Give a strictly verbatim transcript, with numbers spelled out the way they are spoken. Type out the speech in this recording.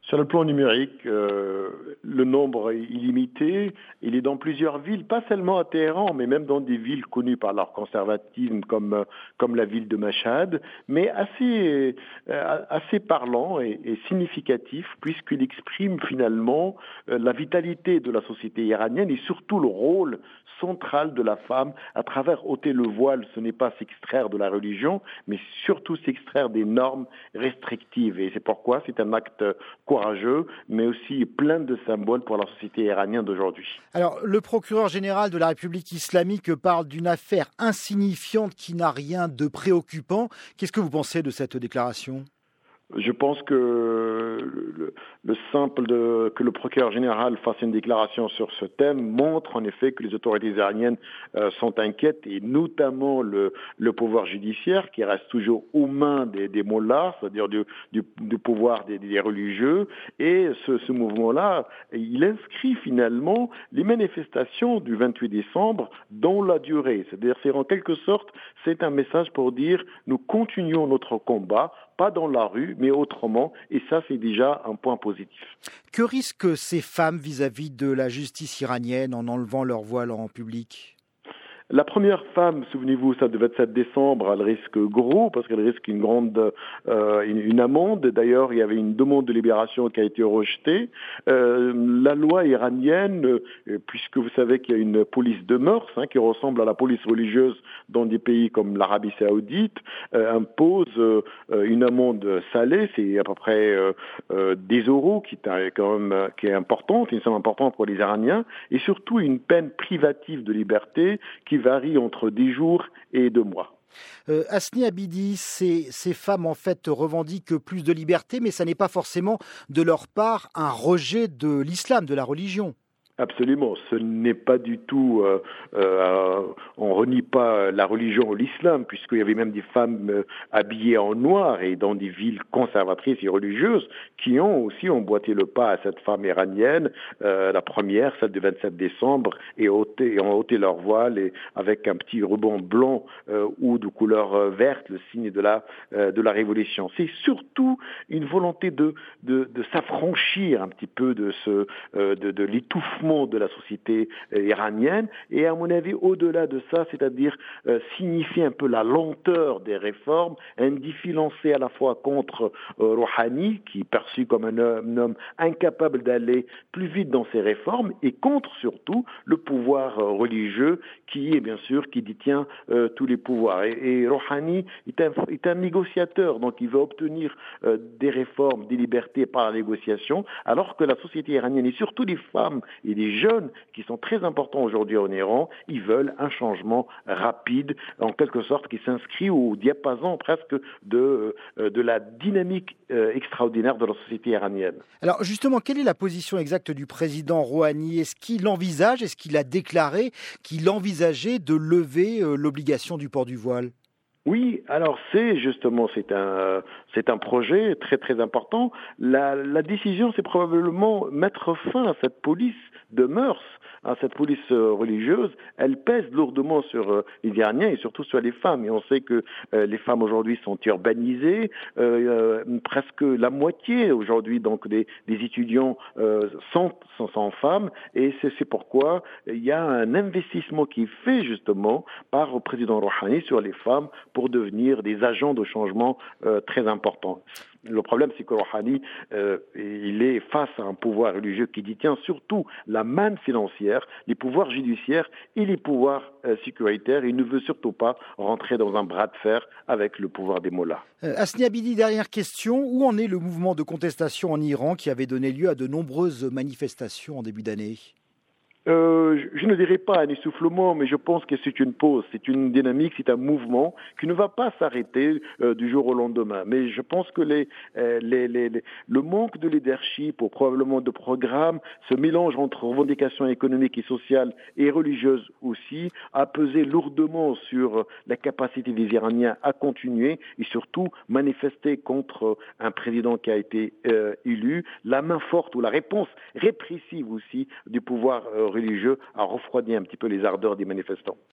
Sur le plan numérique, euh, le nombre est illimité. Il est dans plusieurs villes, pas seulement à Téhéran, mais même dans des villes connues par leur conservatisme, comme euh, comme la ville de Mashhad, mais assez euh, assez parlant et, et significatif, puisqu'il exprime finalement euh, la vitalité de la société iranienne et surtout le rôle central de la femme à travers ôter le voile. Ce n'est pas s'extraire de la religion, mais surtout s'extraire des normes restrictives. Et c'est pourquoi c'est un acte courageux, mais aussi plein de symboles pour la société iranienne d'aujourd'hui. Alors, le procureur général de la République islamique parle d'une affaire insignifiante qui n'a rien de préoccupant. Qu'est-ce que vous pensez de cette déclaration ? Je pense que le, le simple de, que le procureur général fasse une déclaration sur ce thème montre en effet que les autorités iraniennes euh, sont inquiètes, et notamment le, le pouvoir judiciaire qui reste toujours aux mains des, des mollahs, c'est-à-dire du, du, du pouvoir des, des religieux. Et ce, ce mouvement-là, il inscrit finalement les manifestations du vingt-huit décembre dans la durée. C'est-à-dire, c'est en quelque sorte, c'est un message pour dire nous continuons notre combat, pas dans la rue, mais autrement, et ça, c'est déjà un point positif. Que risquent ces femmes vis-à-vis de la justice iranienne en enlevant leur voile en public ? La première femme, souvenez-vous, ça devait être sept décembre, elle risque gros parce qu'elle risque une grande euh, une, une amende. D'ailleurs, il y avait une demande de libération qui a été rejetée. Euh, la loi iranienne, euh, puisque vous savez qu'il y a une police de mœurs hein, qui ressemble à la police religieuse dans des pays comme l'Arabie Saoudite, euh, impose euh, une amende salée, c'est à peu près euh, euh, des euros, qui est quand même qui est importante, une somme importante pour les Iraniens, et surtout une peine privative de liberté qui varie entre dix jours et deux mois. Euh, Hasni Abidi, ces, ces femmes en fait revendiquent plus de liberté, mais ça n'est pas forcément de leur part un rejet de l'islam, de la religion. Absolument, ce n'est pas du tout, euh, euh, on renie pas la religion ou l'islam, puisqu'il y avait même des femmes euh, habillées en noir et dans des villes conservatrices et religieuses qui ont aussi emboîté le pas à cette femme iranienne, euh, la première, celle du vingt-sept décembre, et, ôté, et ont ôté leur voile et avec un petit ruban blanc euh, ou de couleur euh, verte, le signe de la euh, de la révolution. C'est surtout une volonté de de, de s'affranchir un petit peu de ce euh, de, de l'étouffement de la société euh, iranienne, et à mon avis au-delà de ça, c'est-à-dire euh, signifier un peu la lenteur des réformes, un défi lancé à la fois contre euh, Rouhani, qui est perçu comme un homme, un homme incapable d'aller plus vite dans ses réformes, et contre surtout le pouvoir euh, religieux qui est bien sûr qui détient euh, tous les pouvoirs. Et, et Rouhani est un, est un négociateur, donc il veut obtenir euh, des réformes, des libertés par la négociation, alors que la société iranienne et surtout les femmes et les jeunes qui sont très importants aujourd'hui en Iran, ils veulent un changement rapide, en quelque sorte qui s'inscrit au diapason presque de, de la dynamique extraordinaire de la société iranienne. Alors justement, quelle est la position exacte du président Rouhani ? Est-ce qu'il envisage, est-ce qu'il a déclaré qu'il envisageait de lever l'obligation du port du voile ? Oui, alors c'est justement c'est un c'est un projet très très important. La, la décision, c'est probablement mettre fin à cette police de mœurs, à cette police religieuse. Elle pèse lourdement sur euh, les Iraniens et surtout sur les femmes. Et on sait que euh, les femmes aujourd'hui sont urbanisées, euh, euh, presque la moitié aujourd'hui donc des, des étudiants euh, sont, sont, sont femmes. Et c'est, c'est pourquoi il y a un investissement qui est fait justement par le président Rouhani sur les femmes pour devenir des agents de changement euh, très importants. Le problème, c'est que Rouhani, euh, il est face à un pouvoir religieux qui détient surtout la manne financière, les pouvoirs judiciaires et les pouvoirs euh, sécuritaires. Il ne veut surtout pas rentrer dans un bras de fer avec le pouvoir des mollahs. Euh, Hasni Abidi, dernière question. Où en est le mouvement de contestation en Iran qui avait donné lieu à de nombreuses manifestations en début d'année ? Euh, je ne dirais pas un essoufflement, mais je pense que c'est une pause, c'est une dynamique, c'est un mouvement qui ne va pas s'arrêter euh, du jour au lendemain. Mais je pense que les, euh, les, les, les, le manque de leadership ou probablement de programme, ce mélange entre revendications économiques et sociales et religieuses aussi, a pesé lourdement sur la capacité des Iraniens à continuer et surtout manifester contre un président qui a été euh, élu, la main forte ou la réponse répressive aussi du pouvoir euh, religieux a refroidi un petit peu les ardeurs des manifestants.